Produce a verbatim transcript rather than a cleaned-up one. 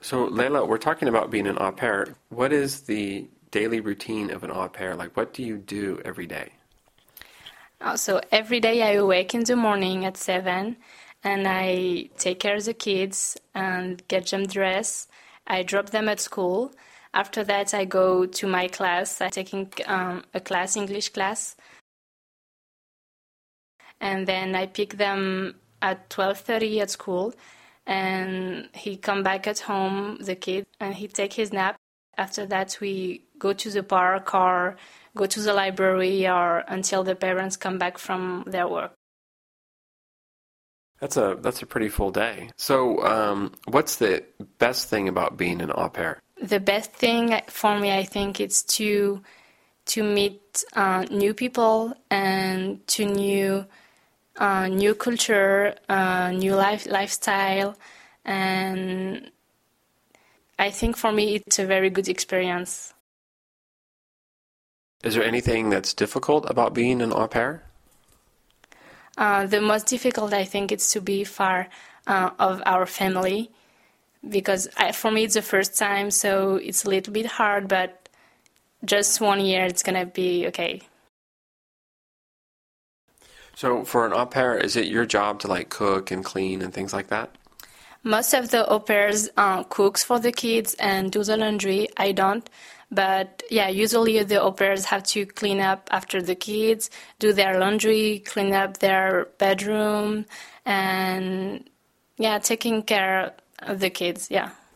So, Leila, we're talking about being an au pair. What is the daily routine of an au pair? Like, what do you do every day? Uh, So every day I awake in the morning at seven and I take care of the kids and get them dressed. I drop them at school. After that, I go to my class. I'm taking um, a class, English class, and then I pick them at twelve thirty at school. And he come back at home, the kid, and he take his nap. After that, we go to the park or go to the library or until the parents come back from their work. That's a that's a pretty full day. So, um, what's the best thing about being an au pair? The best thing for me, I think, is to to meet uh, new people and to new uh, new culture, uh, new life lifestyle, and I think for me it's a very good experience. Is there anything that's difficult about being an au pair? Uh, the most difficult, I think, is to be far uh, of our family, because I, for me it's the first time, so it's a little bit hard, but just one year it's gonna be okay. So, for an au pair, is it your job to like cook and clean and things like that? Most of the au pairs uh, cooks for the kids and do the laundry. I don't. But yeah, usually the au pairs have to clean up after the kids, do their laundry, clean up their bedroom, and yeah, taking care of the kids, yeah.